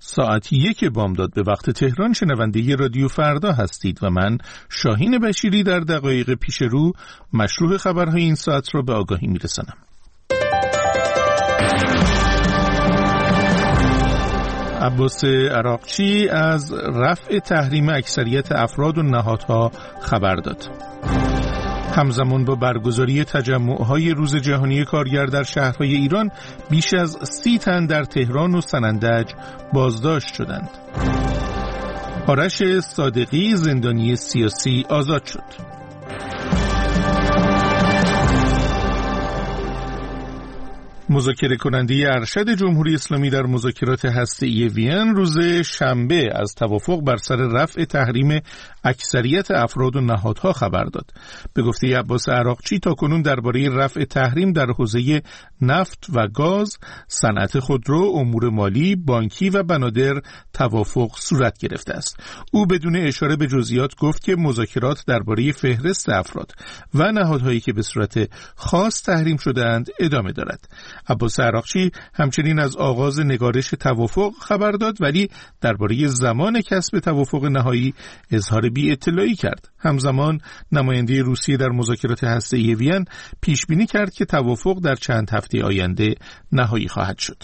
ساعت 1 بامداد به وقت تهران شنونده رادیو فردا هستید و من شاهین بشیری در دقایق پیش رو مشروع خبرهای این ساعت را به آگاهی میرسانم. عباس عراقچی از رفع تحریم اکثریت افراد و نهادها خبر داد. همزمان با برگزاری تجمع‌های روز جهانی کارگر در شهرهای ایران بیش از 30 تن در تهران و سنندج بازداشت شدند. آرش صادقی زندانی سیاسی آزاد شد. مذاکره کننده ارشد جمهوری اسلامی در مذاکرات هسته‌ای وین روز شنبه از توافق بر سر رفع تحریم اکثریت افراد و نهادها خبر داد. به گفته عباس عراقچی تاکنون درباره رفع تحریم در حوزه نفت و گاز، صنعت خودرو، امور مالی، بانکی و بنادر توافق صورت گرفته است. او بدون اشاره به جزئیات گفت که مذاکرات درباره فهرست افراد و نهادهایی که به صورت خاص تحریم شده‌اند ادامه دارد. عباس عراقچی همچنین از آغاز نگارش توافق خبر داد، ولی درباره زمان کسب توافق نهایی اظهار بی‌اطلاعی کرد. همزمان نماینده روسیه در مذاکرات هسته‌ای وین پیش بینی کرد که توافق در چند هفته آینده نهایی خواهد شد.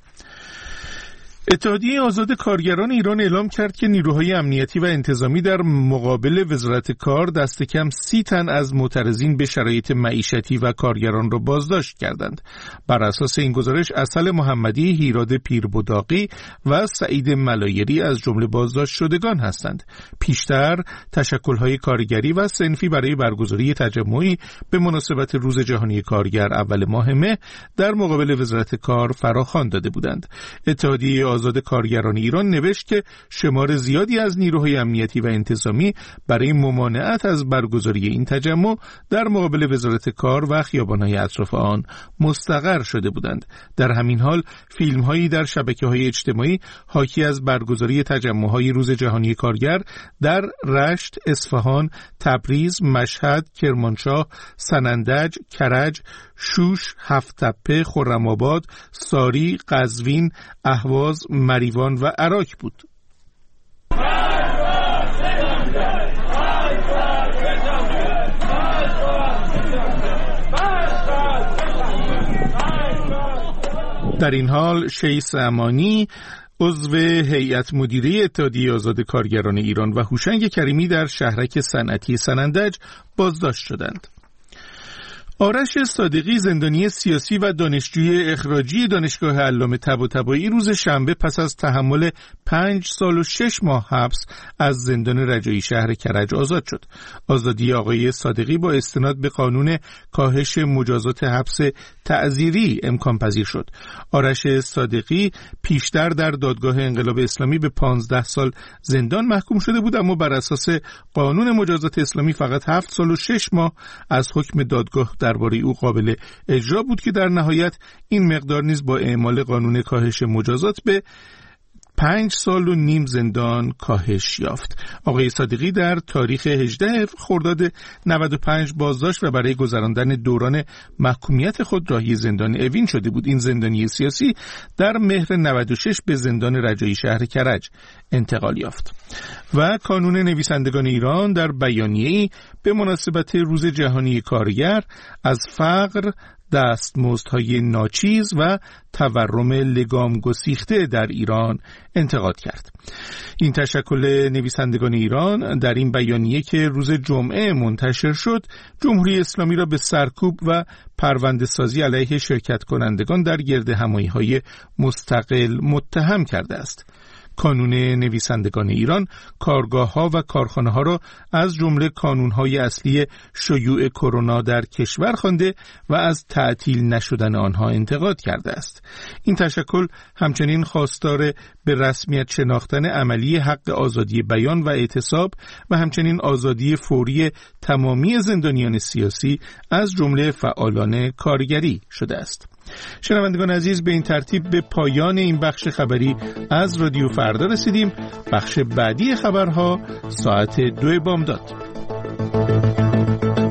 اتحادیه آزاد کارگران ایران اعلام کرد که نیروهای امنیتی و انتظامی در مقابل وزارت کار دست کم 30 تن از معترضین به شرایط معیشتی و کارگران را بازداشت کردند. بر اساس این گزارش عسل محمدی، هیراد پیربداقی و سعید ملایری از جمله بازداشت شدگان هستند. پیشتر تشکل‌های کارگری و صنفی برای برگزاری تجمعی به مناسبت روز جهانی کارگر اول ماه مه در مقابل وزارت کار فراخوان داده بودند. اتحادیه آزاد کارگران ایران نوشت که شمار زیادی از نیروهای امنیتی و انتظامی برای ممانعت از برگزاری این تجمع در مقابل وزارت کار و خیابان‌های اطراف آن مستقر شده بودند. در همین حال فیلم‌هایی در شبکه‌های اجتماعی حاکی از برگزاری تجمع‌های روز جهانی کارگر در رشت، اصفهان، تبریز، مشهد، کرمانشاه، سنندج، کرج، شوش، هفت‌تپه، خرم‌آباد، ساری، قزوین، اهواز، مریوان و عراق بود. در این حال شیس امانی عضو هیئت مدیره اتحادیه آزاد کارگران ایران و هوشنگ کریمی در شهرک صنعتی سنندج بازداشت شدند. آرش صادقی زندانی سیاسی و دانشجوی اخراجی دانشگاه علامه طباطبایی روز شنبه پس از تحمل 5 سال و 6 ماه حبس از زندان رجایی شهر کرج آزاد شد. آزادی آقای صادقی با استناد به قانون کاهش مجازات حبس تعزیری امکان پذیر شد. آرش صادقی پیشتر در دادگاه انقلاب اسلامی به 15 سال زندان محکوم شده بود، اما بر اساس قانون مجازات اسلامی فقط 7 سال و 6 ماه از حکم دادگاه درباره او قابل اجرا بود که در نهایت این مقدار نیز با اعمال قانون کاهش مجازات به 5 سال و نیم زندان کاهش یافت. آقای صادقی در تاریخ 18 خرداد 95 بازداشت و برای گذراندن دوران محکومیت خود راهی زندان اوین شده بود. این زندانی سیاسی در مهر 96 به زندان رجایی شهر کرج انتقال یافت. و کانون نویسندگان ایران در بیانیه‌ای به مناسبت روز جهانی کارگر از فقر، دستمزدهای ناچیز و تورم لگام گسیخته در ایران انتقاد کرد. این تشکل نویسندگان ایران در این بیانیه که روز جمعه منتشر شد، جمهوری اسلامی را به سرکوب و پرونده سازی علیه شرکت کنندگان در گردهمایی‌های مستقل متهم کرده است. کانون نویسندگان ایران کارگاه‌ها و کارخانه‌ها را از جمله کانون‌های اصلی شیوع کرونا در کشور خوانده و از تعطیل نشدن آنها انتقاد کرده است. این تشکل همچنین خواستار به رسمیت شناختن عملی حق آزادی بیان و اعتصاب و همچنین آزادی فوری تمامی زندانیان سیاسی از جمله فعالان کارگری شده است. شنوندگان عزیز، به این ترتیب به پایان این بخش خبری از رادیو فردا رسیدیم. بخش بعدی خبرها ساعت 2 بامداد.